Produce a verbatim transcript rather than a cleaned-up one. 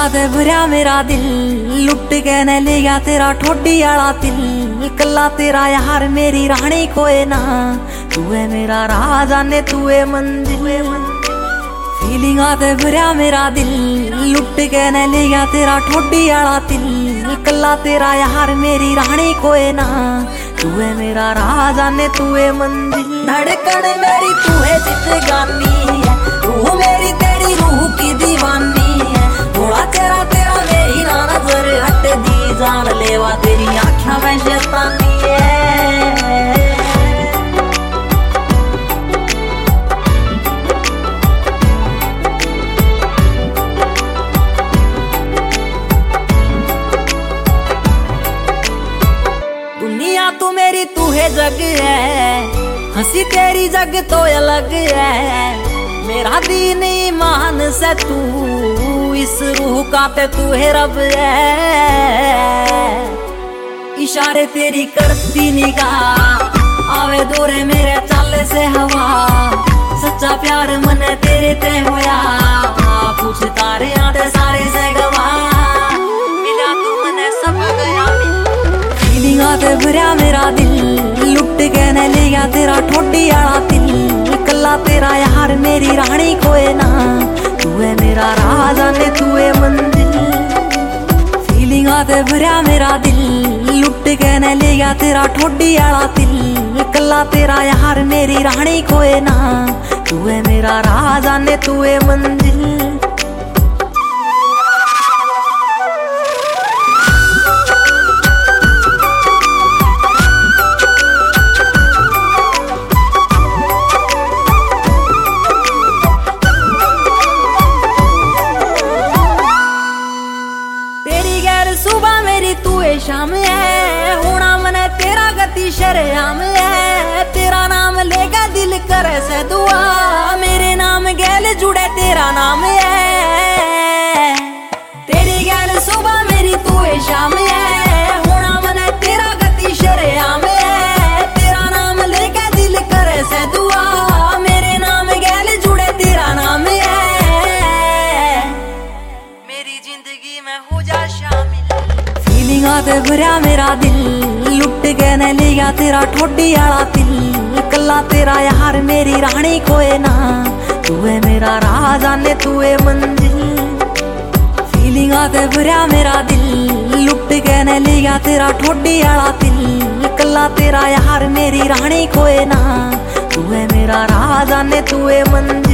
फीलिंगा ते भरया मेरा दिल, लुट के न ले गया तेरा ठोडी आला दिल। कल्ला तेरा यार मेरी रानी कोई ना, तू है मेरा राजा ने तू है मंजिल। फीलिंगा ते भरया मेरा दिल, लुट के न ले गया तेरा ठोडी आला दिल। कल्ला तेरा यार मेरी रानी कोई ना, तू है मेरा राजा ने तू है मंजिल। धड़कन मेरी तू है जिंदगानी है, रूह मेरी तेरी रूह की दीवानी है। थोड़ा तेरा तेरा मेरी ना नजर हट दी, जान लेवा तेरी आँखों में शैतानी है। दुनिया तू मेरी तू है जग है, हंसी तेरी जग तो अलग है। मेरा दीन ईमान से तू, इस रूह का ते तू है रब है। इशारे तेरी करती निगाह, आवे दूरे मेरे चाले से हवा। सच्चा प्यार मन तेरे ते होया, पूछ तारे आते सारे से गवा। मिला तू मने सब गया, फीलिंगा ते भरया मेरा दिल, लुट के न ले गया तेरा ठोडी आला दिल। कल्ला तेरा यार मेरी रानी कोई ना, तू है मेरा राजा ने तू है मंजिल। फीलिंगा ते भरया मेरा दिल, लुट के न ले गया तेरा ठोडी आला दिल। कल्ला तेरा यार मेरी रानी कोई ना, तू है मेरा राजा ने तू है मंजिल। सुबह मेरी तू है शाम है, होना मने तेरा गति शरेआम है। तेरा नाम लेगा दिल करे से दुआ, मेरे नाम गैल जुड़े तेरा नाम है। तेरी गैल सुबह मेरी तू है शाम है, होना मने तेरा गति शरेआम है। तेरा नाम लेगा दिल करे से दुआ, मेरे नाम गैल जुड़े तेरा नाम है। मेरी जिंदगी में हो जा शामिल। फीलिंगा ते भरया मेरा दिल, लुट के न ले गया तेरा ठोडी आला दिल। कल्ला तेरा यार मेरी रानी कोई ना, तू है मेरा राजा ने तू है मंजिल। फीलिंगा ते भरया मेरा दिल, लुट के न ले गया तेरा ठोडी आला दिल। कल्ला तेरा यार मेरी रानी कोई ना, तू है मेरा राजा ने तू है मंजिल।